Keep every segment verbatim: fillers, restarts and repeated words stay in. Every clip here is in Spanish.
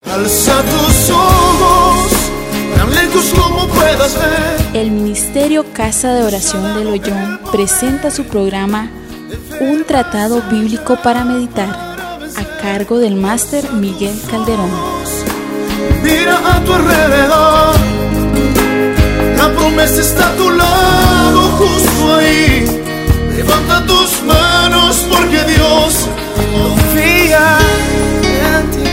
Alza tus ojos, tan lejos como puedas ver. El Ministerio Casa de Oración del Ollón presenta su programa Un Tratado Bíblico para Meditar, a cargo del máster Miguel Calderón. Mira a tu alrededor, la promesa está a tu lado, justo ahí. Levanta tus manos porque Dios confía en ti.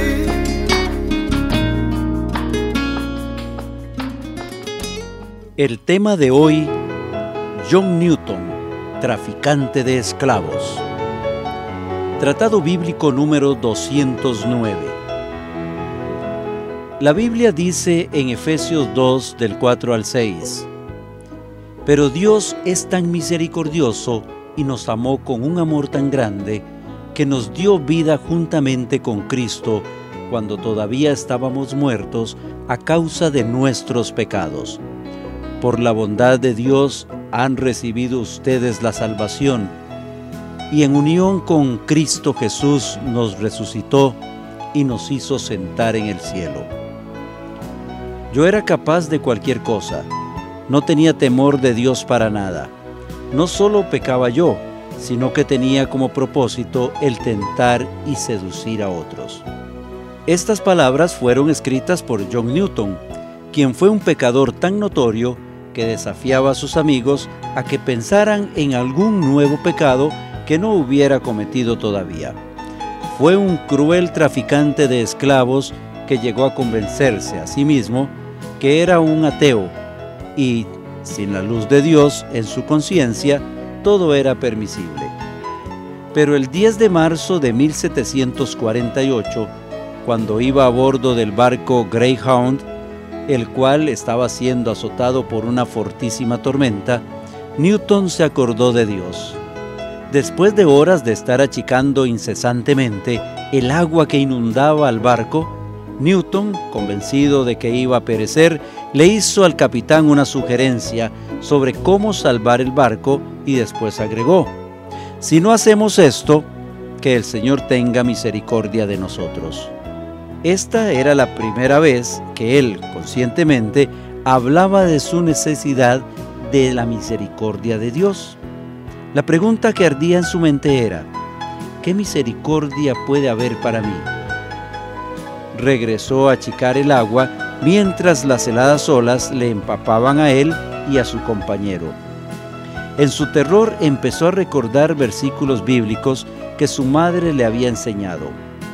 El tema de hoy, John Newton, traficante de esclavos. Tratado bíblico número doscientos nueve. La Biblia dice en Efesios dos, del cuatro al seis: Pero Dios es tan misericordioso y nos amó con un amor tan grande que nos dio vida juntamente con Cristo cuando todavía estábamos muertos a causa de nuestros pecados. Por la bondad de Dios han recibido ustedes la salvación, y en unión con Cristo Jesús nos resucitó y nos hizo sentar en el cielo. Yo era capaz de cualquier cosa, no tenía temor de Dios para nada. No solo pecaba yo, sino que tenía como propósito el tentar y seducir a otros. Estas palabras fueron escritas por John Newton, quien fue un pecador tan notorio que desafiaba a sus amigos a que pensaran en algún nuevo pecado que no hubiera cometido todavía. Fue un cruel traficante de esclavos que llegó a convencerse a sí mismo que era un ateo y, sin la luz de Dios en su conciencia, todo era permisible. Pero el diez de marzo de mil setecientos cuarenta y ocho, cuando iba a bordo del barco Greyhound, el cual estaba siendo azotado por una fortísima tormenta, Newton se acordó de Dios. Después de horas de estar achicando incesantemente el agua que inundaba al barco, Newton, convencido de que iba a perecer, le hizo al capitán una sugerencia sobre cómo salvar el barco y después agregó: si no hacemos esto, que el Señor tenga misericordia de nosotros. Esta era la primera vez que él, conscientemente, hablaba de su necesidad de la misericordia de Dios. La pregunta que ardía en su mente era: ¿qué misericordia puede haber para mí? Regresó a achicar el agua mientras las heladas olas le empapaban a él y a su compañero. En su terror empezó a recordar versículos bíblicos que su madre le había enseñado.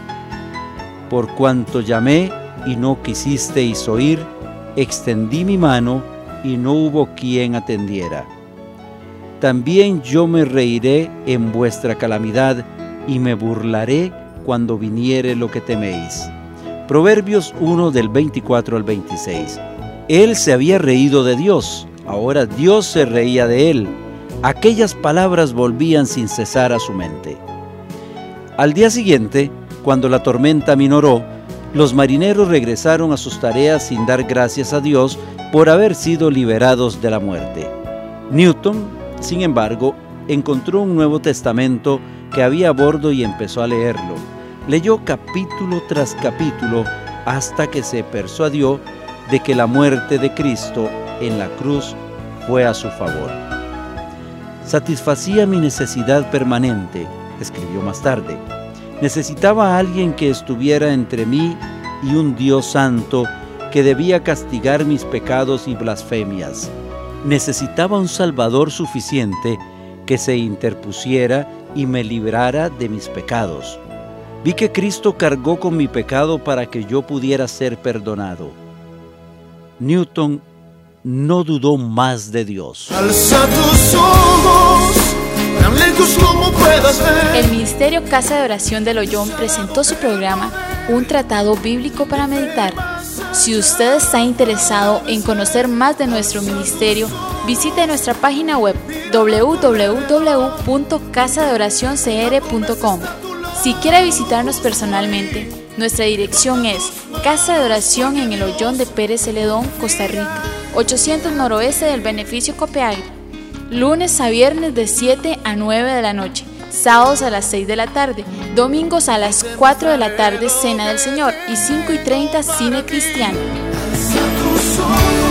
Por cuanto llamé y no quisisteis oír, extendí mi mano y no hubo quien atendiera. También yo me reiré en vuestra calamidad y me burlaré cuando viniere lo que teméis. Proverbios uno del veinticuatro al veintiséis. Él se había reído de Dios, ahora Dios se reía de él. Aquellas palabras volvían sin cesar a su mente. Al día siguiente, cuando la tormenta minoró, los marineros regresaron a sus tareas sin dar gracias a Dios por haber sido liberados de la muerte. Newton, sin embargo, encontró un Nuevo Testamento que había a bordo y empezó a leerlo. Leyó capítulo tras capítulo hasta que se persuadió de que la muerte de Cristo en la cruz fue a su favor. Satisfacía mi necesidad permanente, escribió más tarde. Necesitaba a alguien que estuviera entre mí y un Dios santo que debía castigar mis pecados y blasfemias. Necesitaba un Salvador suficiente que se interpusiera y me librara de mis pecados. Vi que Cristo cargó con mi pecado para que yo pudiera ser perdonado. Newton no dudó más de Dios. Alza tus ojos, tan lejos como puedas ver. El Ministerio Casa de Oración del Ollón presentó su programa Un Tratado Bíblico para Meditar. Si usted está interesado en conocer más de nuestro ministerio, visite nuestra página web doble u doble u doble u punto casa de oración c r punto com. Si quiere visitarnos personalmente, nuestra dirección es Casa de Oración en el Ollón de Pérez Celedón, Costa Rica, ochocientos noroeste del Beneficio Copiapó, lunes a viernes de siete a nueve de la noche, sábados a las seis de la tarde, domingos a las cuatro de la tarde, Cena del Señor, y cinco y treinta, Cine Cristiano. Hacia tus ojos.